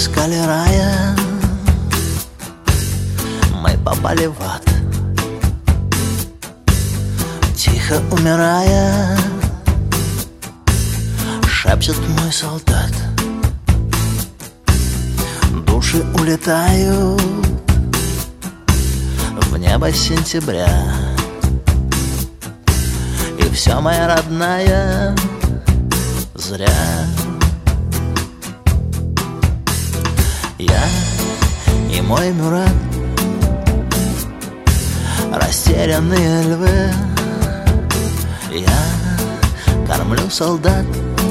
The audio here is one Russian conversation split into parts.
искали рая, мы попали в ад. Тихо умирая, шепчет мой солдат. Души улетают в небо сентября, и все, моя родная, зря. Я и мой Мюрат, растерянные львы. Я кормлю солдат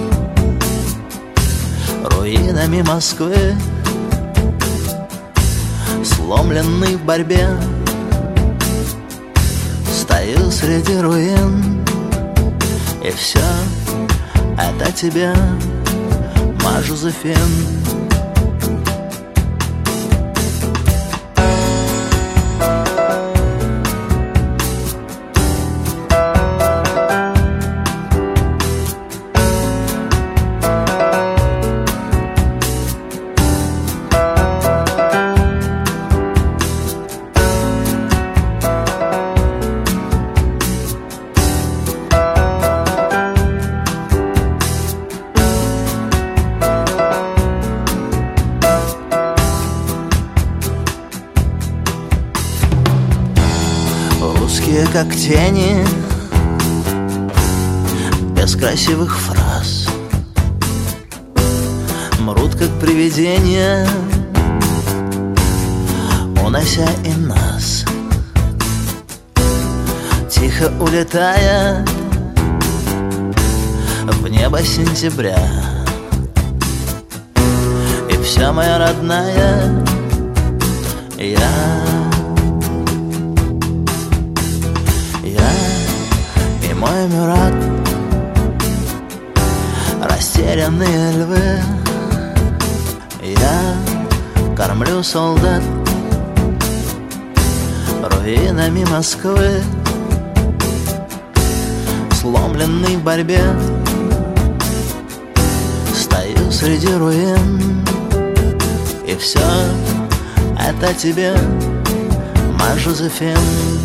руинами Москвы, сломленный в борьбе. Стою среди руин, и все это тебе, ма Жозефин. Русские как тени, без красивых фраз, мрут как привидения, унося и нас. Тихо улетая в небо сентября, и вся моя родная, я и мой Мюрат, растерянные львы. Я кормлю солдат руинами Москвы, сломленный в борьбе. Стою среди руин, и все это тебе, ма Жозефин.